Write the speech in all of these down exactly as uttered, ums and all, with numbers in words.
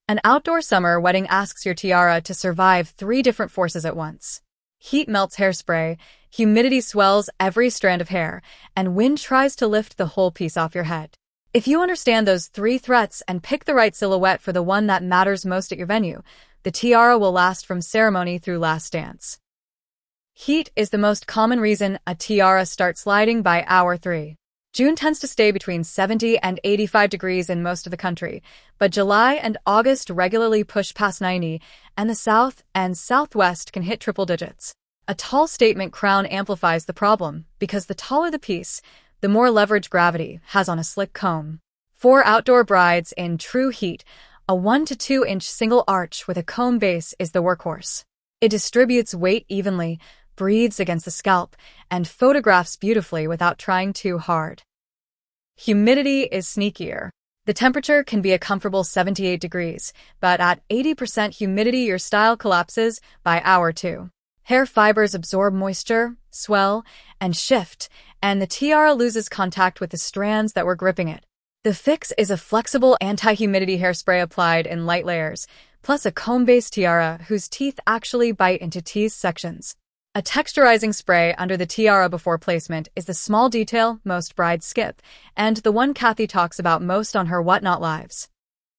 An outdoor summer wedding asks your tiara to survive three different forces at once. Heat melts hairspray, humidity swells every strand of hair, and wind tries to lift the whole piece off your head. If you understand those three threats and pick the right silhouette for the one that matters most at your venue, the tiara will last from ceremony through last dance. Heat is the most common reason a tiara starts sliding by hour three. June tends to stay between seventy and eighty-five degrees in most of the country, but July and August regularly push past ninety, and the South and Southwest can hit triple digits. A tall statement crown amplifies the problem, because the taller the piece, the more leverage gravity has on a slick comb. For outdoor brides in true heat, a one to two inch single arch with a comb base is the workhorse. It distributes weight evenly, breathes against the scalp, and photographs beautifully without trying too hard. Humidity is sneakier. The temperature can be a comfortable seventy-eight degrees, but at eighty percent humidity your style collapses by hour two. Hair fibers absorb moisture, swell, and shift, and the tiara loses contact with the strands that were gripping it. The fix is a flexible anti-humidity hairspray applied in light layers, plus a comb-based tiara whose teeth actually bite into teased sections. A texturizing spray under the tiara before placement is the small detail most brides skip, and the one Kathy talks about most on her Whatnot Lives.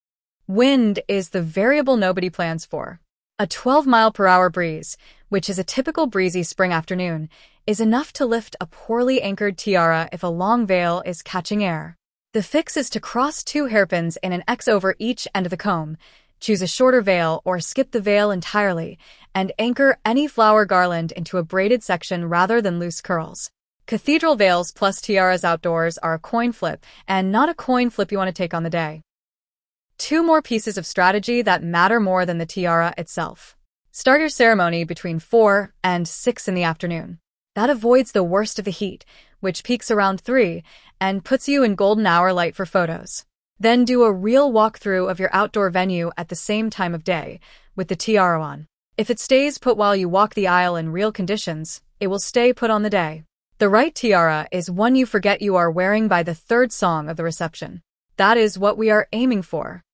Wind is the variable nobody plans for. A twelve mile per hour breeze, which is a typical breezy spring afternoon, is enough to lift a poorly anchored tiara if a long veil is catching air. The fix is to cross two hairpins in an X over each end of the comb, choose a shorter veil or skip the veil entirely, and anchor any flower garland into a braided section rather than loose curls. Cathedral veils plus tiaras outdoors are a coin flip, and not a coin flip you want to take on the day. Two more pieces of strategy that matter more than the tiara itself. Start your ceremony between four and six in the afternoon. That avoids the worst of the heat, which peaks around three, and puts you in golden hour light for photos. Then do a real walkthrough of your outdoor venue at the same time of day, with the tiara on. If it stays put while you walk the aisle in real conditions, it will stay put on the day. The right tiara is one you forget you are wearing by the third song of the reception. That is what we are aiming for.